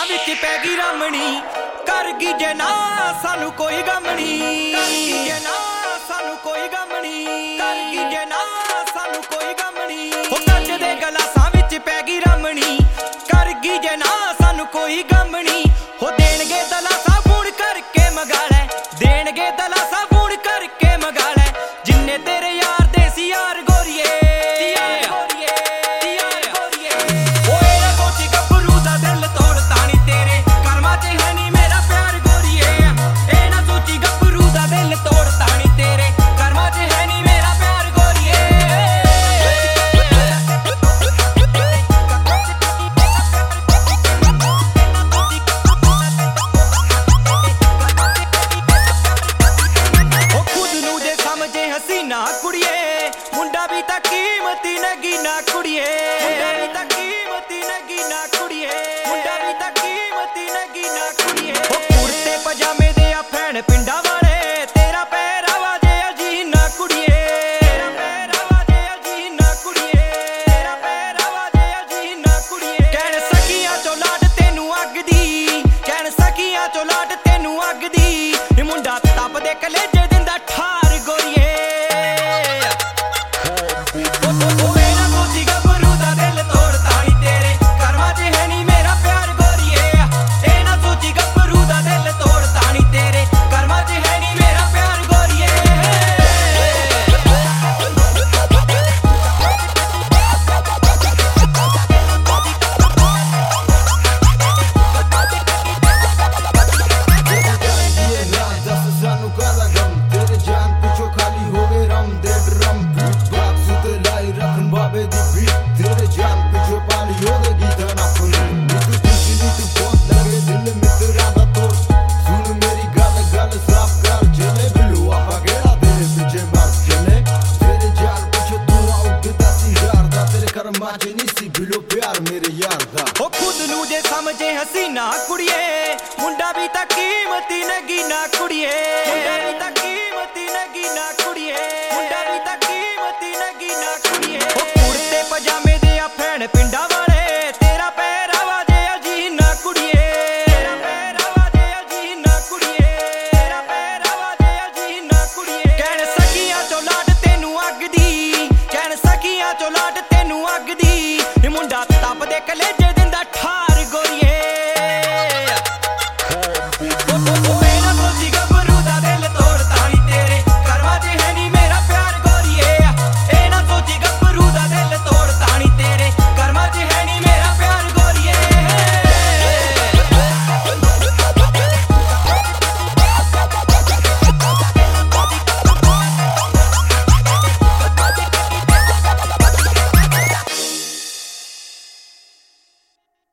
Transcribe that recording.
विच पै गई रमणी कर गई जे ना सानू कोई गमनी जे ना सानू कोई गमनी कर गई जे ना सानू कोई गमनी हो कंज दे गलासां विच पै गई रमणी कर गई जे ना सानू कोई गमनी हो देणगे दलासा फोन करके मगा लै देणगे दलासा फोन करके मगा लै जिन्ने तेरे यार दे सी यार गोरिए हसीना कुड़िए मुंडा भी ता कीमती नगीना कुड़िए मुंडा भी ता कीमती नगीना कुड़िए मुंडा भी ता कीमती नगीना कुड़िए ओ कुर्ते पजामे दे आ फैन पिंडा वाले तेरा पहरावा जे अजीना कुड़िए तेरा पहरावा जे अजीना कुड़िए तेरा पहरावा जे अजीना कुड़िए कहन सखियां चो लाड तेनू अग दी कहन सखियां चो लाड तेनू अग दी मुंडा तप दे कलेजे दिंदा ठार गोरिए खुद नू जे समझे हसीना कुड़िए मुंडा भी ता कीमती नगीना कुड़िए।